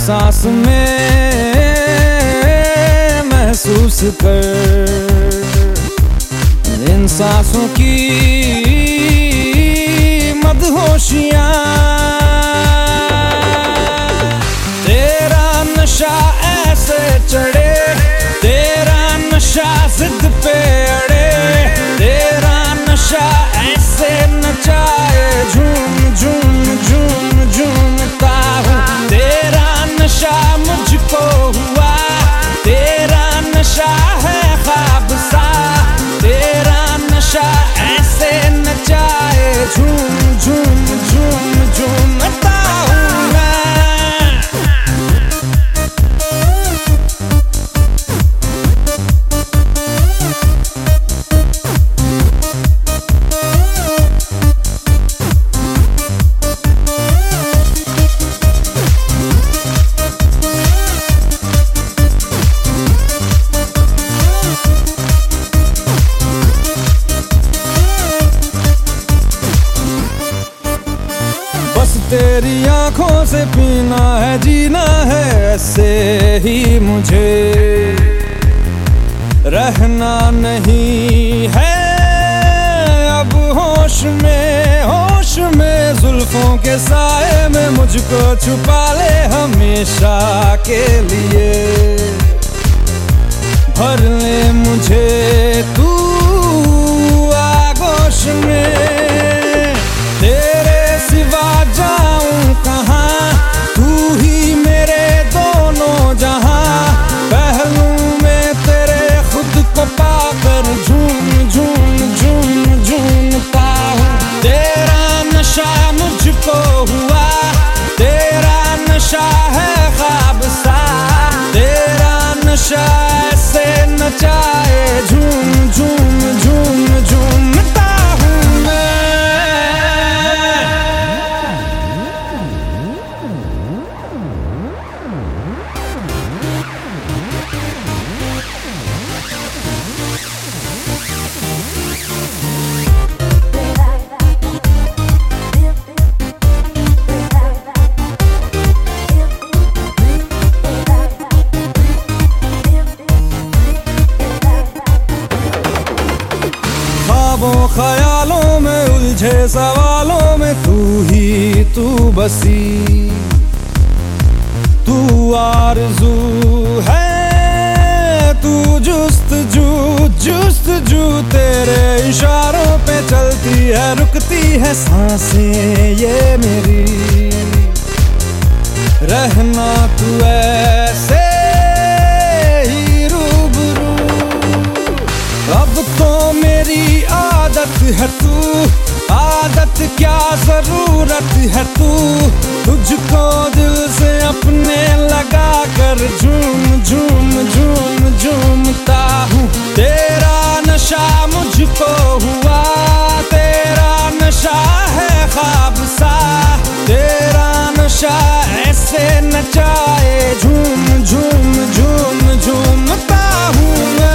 सांस में महसूस कर इन सांसों की मदहोशियां। तेरा नशा ऐसे चढ़े, तेरा नशा जिद पे अड़े, तेरा नशा ऐसे नचाए झूम झूम झूम झूमता हूँ। तेरा नशा मुझको हुआ, तेरा नशा है ख्वाब सा, तेरा नशा ऐसे नचाए झूम झूम झूम झूमता हूँ मैं। तेरी आंखों से पीना है, जीना है ऐसे ही मुझे, रहना नहीं है अब होश में जुल्फों के साए में मुझको छुपा ले हमेशा के लिए। भर ले मुझे तू आगोश में, तेरे सिवा जाऊं कहाँ, तू ही मेरे दोनों जहां। पहलू में तेरे खुद को पाकर झूम झूम झूम झूमता हूँ। तेरा नशा मुझको हुआ, तेरा नशा है ख्वाब सा, तेरा नशा ऐसे नचाए झूम झूम झूम झूमता हूँ मैं। ख्यालों में उलझे सवालों में तू ही तू बसी, तू आरज़ू है, तू जुस्तजू तेरे इशारों पे चलती है, रुकती है सांसें ये मेरी। रहना तू ऐसे ही रूबरू, अब तो मेरी आदत है तू, आदत क्या जरूरत है तू। तुझको दिल से अपने लगा कर झूम झूम झूम झूमता हूँ। तेरा नशा मुझको हुआ, तेरा नशा है ख्वाब सा, तेरा नशा ऐसे नचाए झूम झूम झूम झूमता हूँ मैं।